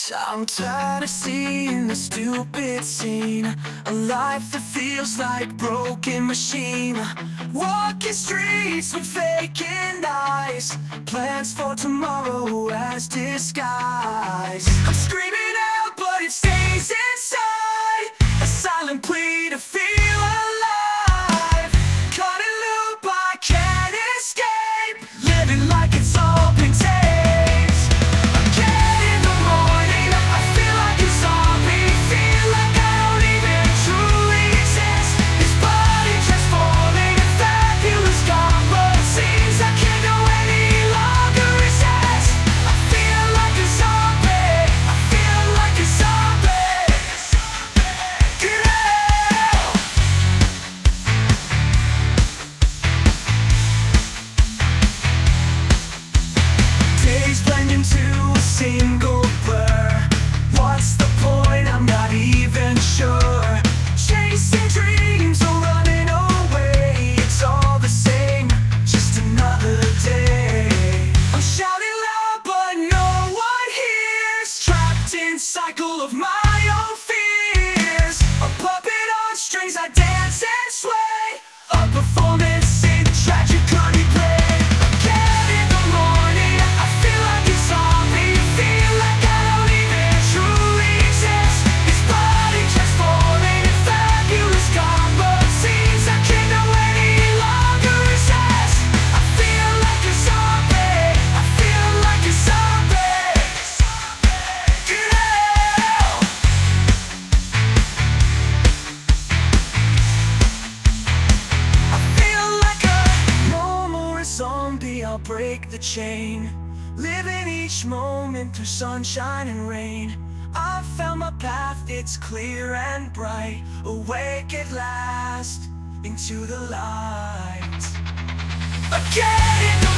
I'm tired of seeing the stupid scene, a life that feels like broken machine. Walking streets with vacant eyes, plans for tomorrow as disguise. I'm screaming out but it stays inside, a silent plea to feel alive. Caught in loop, I can't escape, living like it's all been taped. Single blur. What's the point? I'm not even sure. Chasing dreams or running away, it's all the same, just another day. I'm shouting loud but no one hears, trapped in cycle of my own fears. A puppet on strings, I dance and sway, a performance in tragically played. Again in the morning, I feel like it's all me. I'll break the chain, living each moment through sunshine and rain. I've found my path, it's clear and bright, awake at last into the light. Again in the